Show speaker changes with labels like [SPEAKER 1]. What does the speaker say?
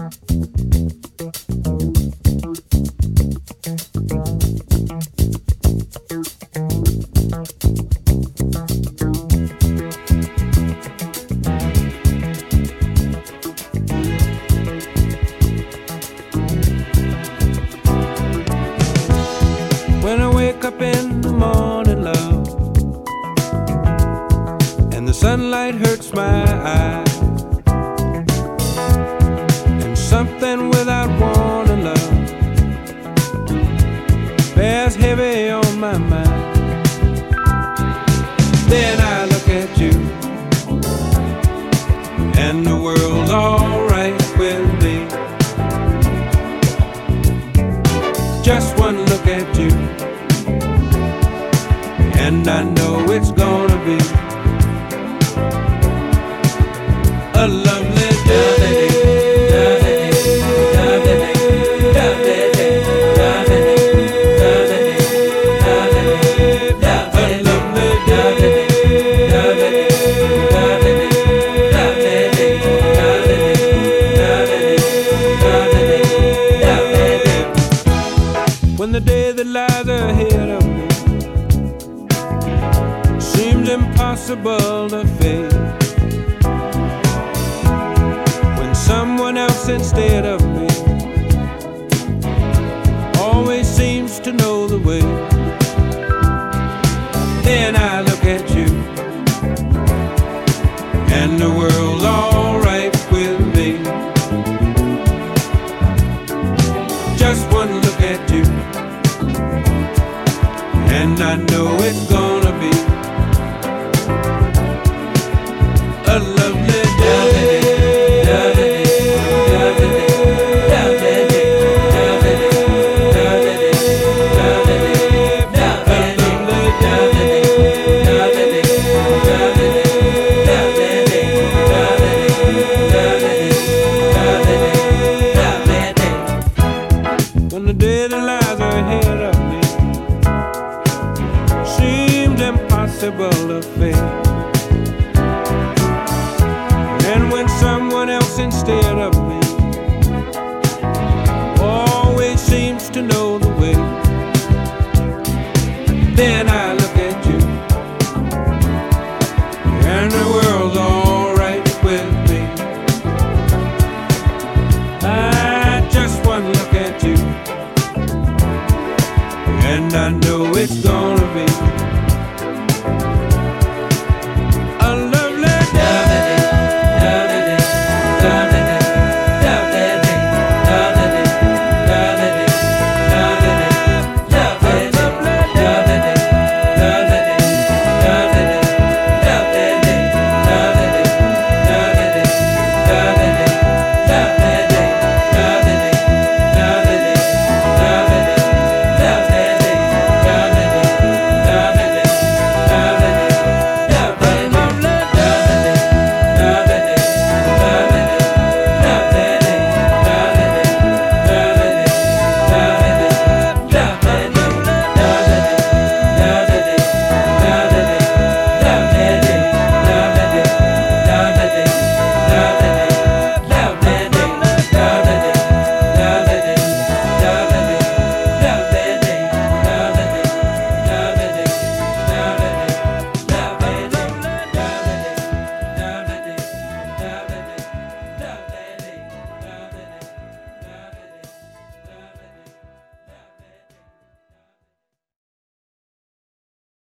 [SPEAKER 1] When I wake up in the morning, love, and the sunlight hurts my eyes, and something without warning, love, bears heavy on my mind. Then I look at you, and the world's alright with me. Just one look at you, and I know it's gonna be a lovely day. When the day that lies ahead of me seems impossible to face, when someone else instead of me always seems to know the way, then I look at you, and the world's alright with me. Just one look at you, and I know it's gonna be a lovely day. When the day that lies ahead of me seems impossible to face, and when someone else instead of me always seems to know the way, then I